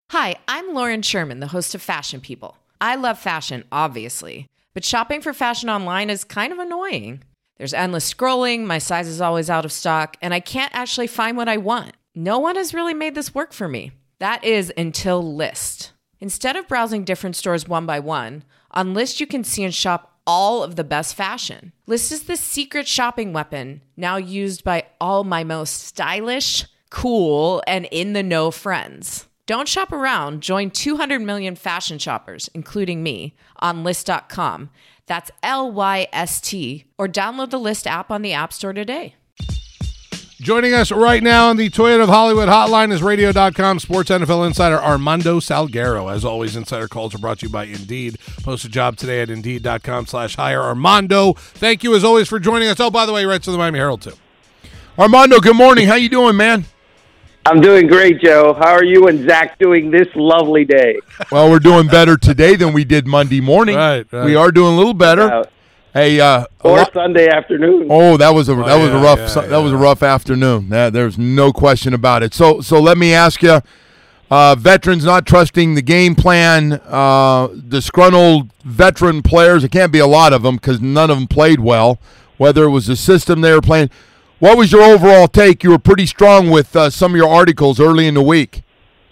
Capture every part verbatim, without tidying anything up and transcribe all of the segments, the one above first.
Hi, I'm Lauren Sherman, the host of Fashion People. I love fashion, obviously, but shopping for fashion online is kind of annoying. There's endless scrolling, my size is always out of stock, and I can't actually find what I want. No one has really made this work for me. That is until Lyst. Instead of browsing different stores one by one, on Lyst you can see and shop all of the best fashion. Lyst is the secret shopping weapon, now used by all my most stylish, cool, and in-the-know friends. Don't shop around. Join two hundred million fashion shoppers, including me, on Lyst dot com. That's L Y S T. Or download the Lyst app on the App Store today. Joining us right now on the Toyota of Hollywood hotline is Radio dot com sports N F L insider Armando Salguero. As always, insider calls are brought to you by Indeed. Post a job today at Indeed dot com slash hire. Armando, thank you as always for joining us. Oh, by the way, he writes to the Miami Herald too. Armando, good morning. How you doing, man? I'm doing great, Joe. How are you and Zach doing this lovely day? Well, we're doing better today than we did Monday morning. Right, right. We are doing a little better. Yeah. Hey, uh, Or lot- Sunday afternoon. Oh, that was a Oh, that was yeah, a rough yeah, that yeah. was a rough afternoon. That, there's no question about it. So so let me ask you, uh, veterans not trusting the game plan, uh, disgruntled veteran players. It can't be a lot of them because none of them played well. Whether it was the system they were playing. What was your overall take? You were pretty strong with uh, some of your articles early in the week.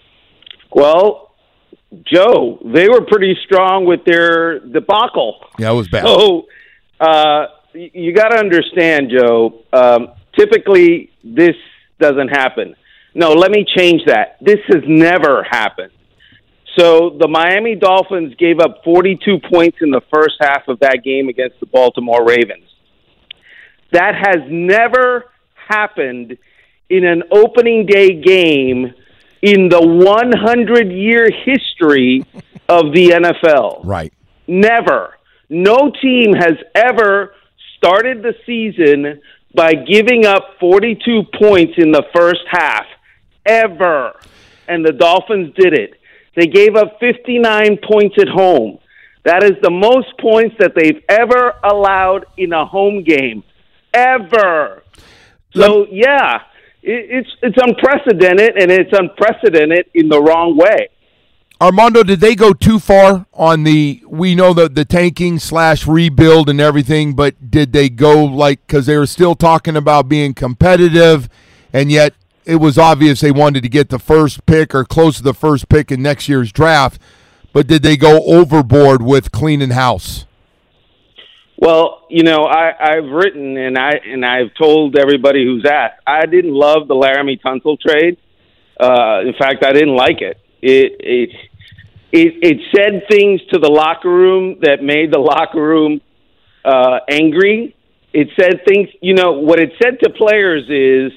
Well, Joe, they were pretty strong with their debacle. Yeah, it was bad. So uh, y- you got to understand, Joe, um, typically this doesn't happen. No, let me change that. This has never happened. So the Miami Dolphins gave up forty-two points in the first half of that game against the Baltimore Ravens. That has never happened in an opening day game in the one hundred year history of the N F L. Right. Never. No team has ever started the season by giving up forty-two points in the first half. Ever. And the Dolphins did it. They gave up fifty-nine points at home. That is the most points that they've ever allowed in a home game. Ever. So, yeah, it, it's it's unprecedented, and it's unprecedented in the wrong way. Armando, did they go too far on the, we know the, the tanking slash rebuild and everything, but did they go like, because they were still talking about being competitive, and yet it was obvious they wanted to get the first pick or close to the first pick in next year's draft, but did they go overboard with cleaning house? Well, you know, I, I've written and I and I've told everybody who's asked, I didn't love the Laramie Tunsil trade. Uh, in fact, I didn't like it. It it it it said things to the locker room that made the locker room uh, angry. It said things, you know, what it said to players is,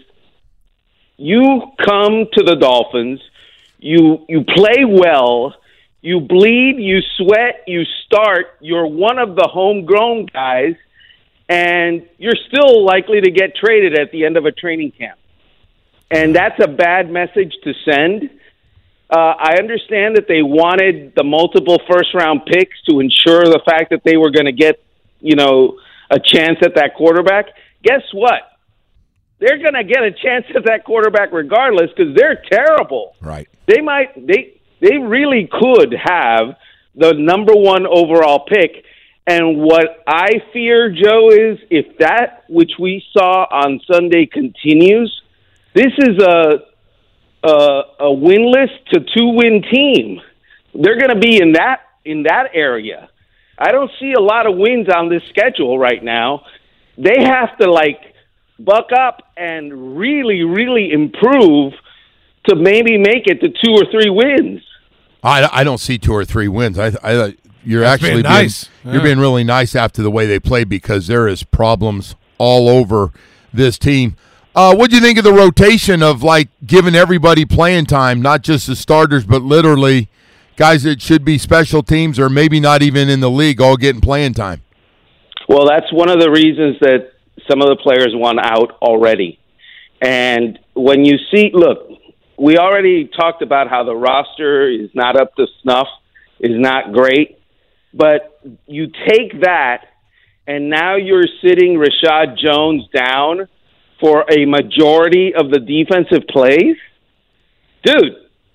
you come to the Dolphins, you you play well. You bleed, you sweat, you start, you're one of the homegrown guys, and you're still likely to get traded at the end of a training camp. And that's a bad message to send. Uh, I understand that they wanted the multiple first-round picks to ensure the fact that they were going to get, you know, a chance at that quarterback. Guess what? They're going to get a chance at that quarterback regardless because they're terrible. Right. They might... they. They really could have the number one overall pick. And what I fear, Joe, is if that which we saw on Sunday continues, this is a a, a winless to two-win team. They're going to be in that in that area. I don't see a lot of wins on this schedule right now. They have to, like, buck up and really, really improve to maybe make it to two or three wins. I, I don't see two or three wins. I, I you're That's actually being nice. Being, Yeah. You're being really nice after the way they play because there is problems all over this team. Uh, what do you think of the rotation of like giving everybody playing time, not just the starters, but literally guys that should be special teams or maybe not even in the league, all getting playing time? Well, that's one of the reasons that some of the players want out already. And when you see, look. We already talked about how the roster is not up to snuff, is not great. But you take that, and now you're sitting Rashad Jones down for a majority of the defensive plays? Dude,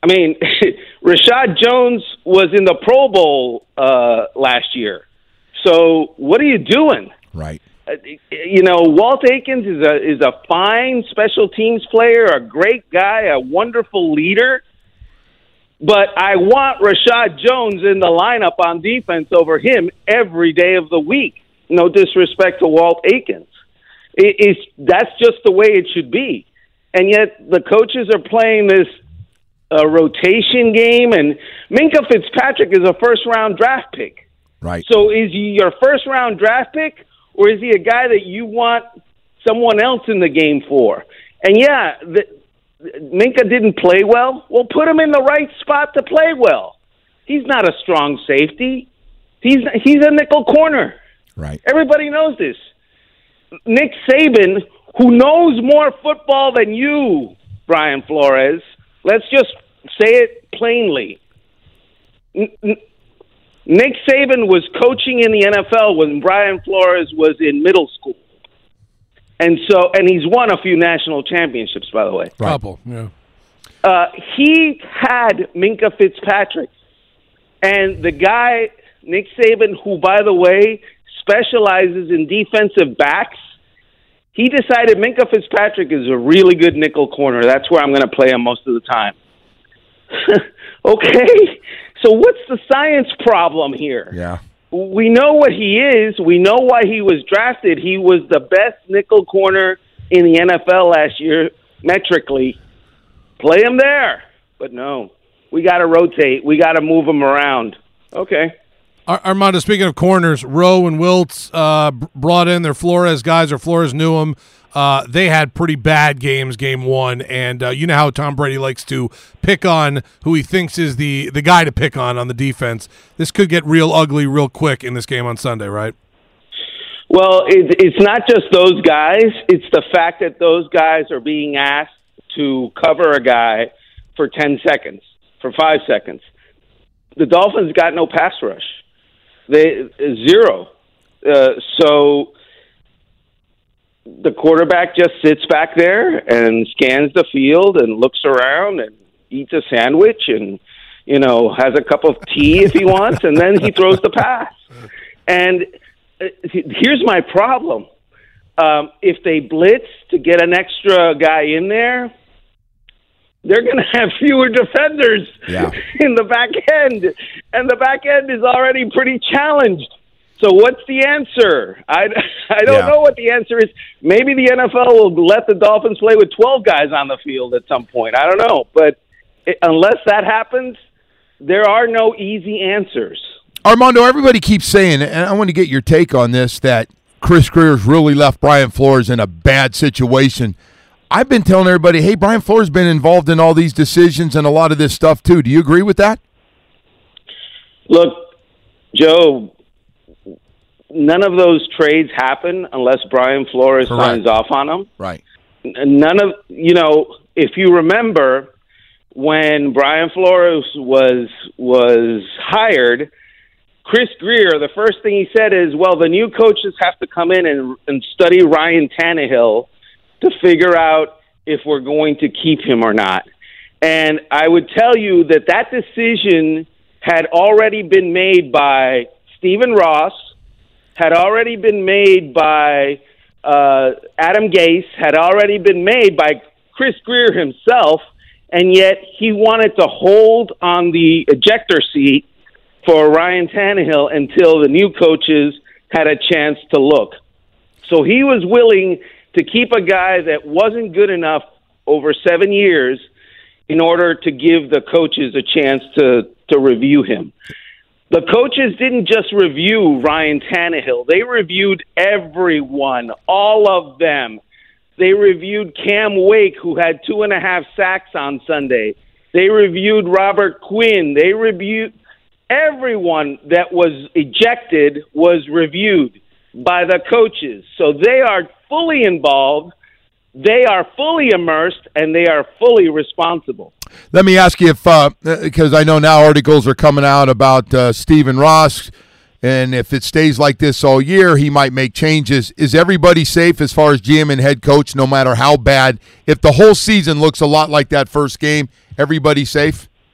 I mean, Rashad Jones was in the Pro Bowl uh, last year. So what are you doing? Right. Uh, you know, Walt Aikens is a is a fine special teams player, a great guy, a wonderful leader. But I want Rashad Jones in the lineup on defense over him every day of the week. No disrespect to Walt Aikens. It, it's, that's just the way it should be. And yet the coaches are playing this uh, rotation game, and Minkah Fitzpatrick is a first-round draft pick. Right. So is he your first-round draft pick, or is he a guy that you want someone else in the game for? And, yeah, the, Minkah didn't play well. Well, put him in the right spot to play well. He's not a strong safety. He's he's a nickel corner. Right. Everybody knows this. Nick Saban, who knows more football than you, Brian Flores, let's just say it plainly. N- N- Nick Saban was coaching in the N F L when Brian Flores was in middle school. And so, and he's won a few national championships, by the way. Right. Couple, yeah. Uh, he had Minkah Fitzpatrick, and the guy, Nick Saban, who, by the way, specializes in defensive backs, he decided Minkah Fitzpatrick is a really good nickel corner. That's where I'm going to play him most of the time. Okay, so what's the science problem here? Yeah. We know what he is. We know why he was drafted. He was the best nickel corner in the N F L last year, metrically. Play him there. But no, we got to rotate. We got to move him around. Okay. Ar- Armando, speaking of corners, Rowe and Wiltz uh, b- brought in their Flores guys, or Flores knew them. Uh, they had pretty bad games game one, and uh, you know how Tom Brady likes to pick on who he thinks is the, the guy to pick on on the defense. This could get real ugly real quick in this game on Sunday, right? Well, it, it's not just those guys. It's the fact that those guys are being asked to cover a guy for ten seconds, for five seconds. The Dolphins got no pass rush. They zero. Uh, so the quarterback just sits back there and scans the field and looks around and eats a sandwich and, you know, has a cup of tea if he wants, and then he throws the pass. And uh, here's my problem. Um, if they blitz to get an extra guy in there, they're going to have fewer defenders yeah. in the back end, and the back end is already pretty challenged. So what's the answer? I, I don't yeah. know what the answer is. Maybe the N F L will let the Dolphins play with twelve guys on the field at some point. I don't know. But it, unless that happens, there are no easy answers. Armando, everybody keeps saying, and I want to get your take on this, that Chris Grier's really left Brian Flores in a bad situation. I've been telling everybody, hey, Brian Flores has been involved in all these decisions and a lot of this stuff too. Do you agree with that? Look, Joe, none of those trades happen unless Brian Flores Correct. signs off on them. Right. None of, you know, if you remember when Brian Flores was was hired, Chris Grier, the first thing he said is, well, the new coaches have to come in and, and study Ryan Tannehill to figure out if we're going to keep him or not. And I would tell you that that decision had already been made by Stephen Ross, had already been made by uh, Adam Gase, had already been made by Chris Grier himself, and yet he wanted to hold on the ejector seat for Ryan Tannehill until the new coaches had a chance to look. So he was willing to keep a guy that wasn't good enough over seven years in order to give the coaches a chance to, to review him. The coaches didn't just review Ryan Tannehill. They reviewed everyone, all of them. They reviewed Cam Wake, who had two and a half sacks on Sunday. They reviewed Robert Quinn. They reviewed everyone that was ejected was reviewed by the coaches. So they are fully involved. They are fully immersed, and they are fully responsible. Let me ask you if, because uh, I know now articles are coming out about uh, Stephen Ross, and if it stays like this all year, he might make changes. Is everybody safe as far as G M and head coach, no matter how bad? If the whole season looks a lot like that first game, everybody safe?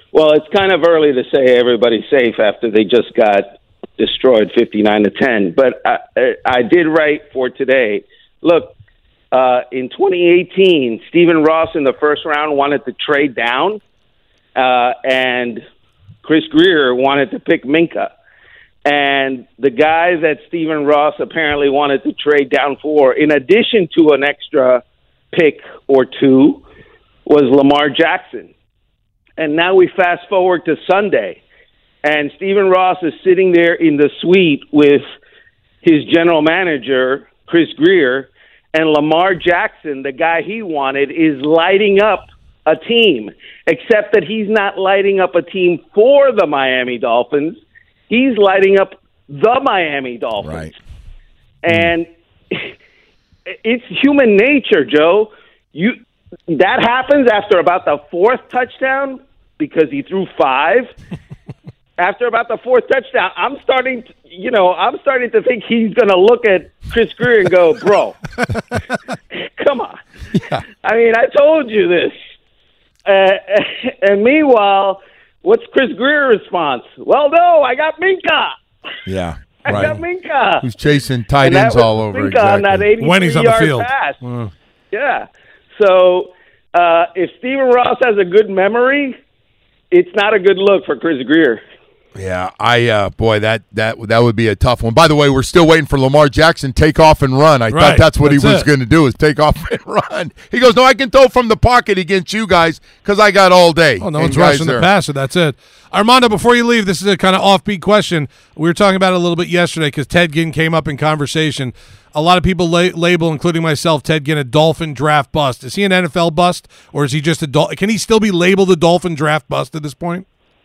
Well, it's kind of early to say everybody's safe after they just got destroyed fifty-nine to ten. But I, I did write for today. Look, uh, in twenty eighteen, Stephen Ross in the first round wanted to trade down, uh, and Chris Greer wanted to pick Minka. And the guy that Stephen Ross apparently wanted to trade down for, in addition to an extra pick or two, was Lamar Jackson. And now we fast forward to Sunday, and Stephen Ross is sitting there in the suite with his general manager, Chris Greer, and Lamar Jackson, the guy he wanted, is lighting up a team, except that he's not lighting up a team for the Miami Dolphins. He's lighting up the Miami Dolphins. Right. And it's human nature, Joe. You that happens after about the fourth touchdown because he threw five. After about the fourth touchdown, I'm starting to, you know, I'm starting to think he's going to look at Chris Greer and go, bro, come on. Yeah. I mean, I told you this. Uh, and meanwhile, what's Chris Greer's response? Well, no, I got Minka. Yeah, I right. got Minka. Who's chasing tight ends all over. Minka exactly. on that eighty-three when he's on the field. Pass. Uh. Yeah. So uh, if Stephen Ross has a good memory, it's not a good look for Chris Greer. Yeah, I uh, boy, that that that would be a tough one. By the way, we're still waiting for Lamar Jackson take off and run. I Right, thought that's what that's he was it. going to do is take off and run. He goes, no, I can throw from the pocket against you guys because I got all day. Oh, no And one's guys rushing the are- passer. That's it. Armando, before you leave, this is a kind of offbeat question. We were talking about it a little bit yesterday because Ted Ginn came up in conversation. A lot of people la- label, including myself, Ted Ginn a Dolphin draft bust. Is he an N F L bust, or is he just a Dol- Can he still be labeled a Dolphin draft bust at this point?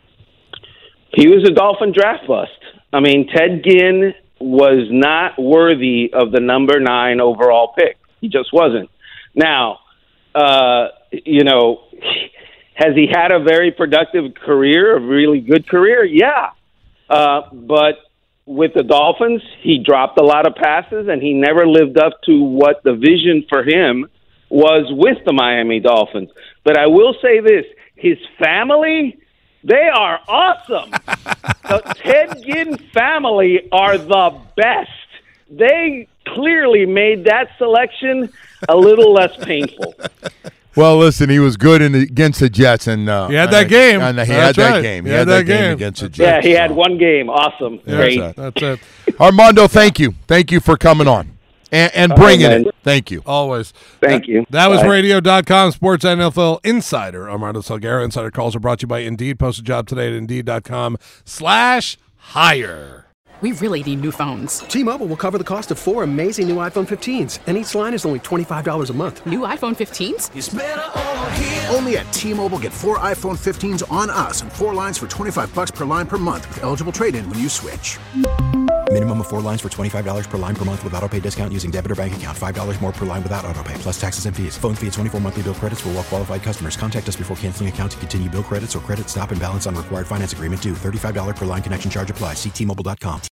He was a Dolphin draft bust. I mean, Ted Ginn was not worthy of the number nine overall pick. He just wasn't. Now, uh, you know, has he had a very productive career, a really good career? Yeah. Uh, but with the Dolphins, he dropped a lot of passes, and he never lived up to what the vision for him was with the Miami Dolphins. But I will say this, his family... They are awesome. The Ted Ginn family are the best. They clearly made that selection a little less painful. Well, listen, he was good in, against the Jets, and uh, He had that game. And he That's had that right. game. He, He had, had that that game game. against the Yeah, Jets. he had so. one game. Awesome. Yeah, Great. That's it. Armando, thank you. Thank you for coming on and, and bringing man. it. Thank you. Always. Thank that, you. That was Bye. radio dot com Sports N F L Insider. Armando Salguero. Insider calls are brought to you by Indeed. Post a job today at Indeed.com slash hire. We really need new phones. T-Mobile will cover the cost of four amazing new iPhone fifteens, and each line is only twenty-five dollars a month. New iPhone fifteens? It's better over here. Only at T-Mobile, get four iPhone fifteens on us and four lines for twenty-five bucks per line per month with eligible trade-in when you switch. Minimum of four lines for twenty-five dollars per line per month with autopay discount using debit or bank account. five dollars more per line without autopay, plus taxes and fees. Phone fee at twenty-four monthly bill credits for well-qualified customers. Contact us before canceling account to continue bill credits or credit stop and balance on required finance agreement due. thirty-five dollars per line connection charge applies. See T Mobile dot com.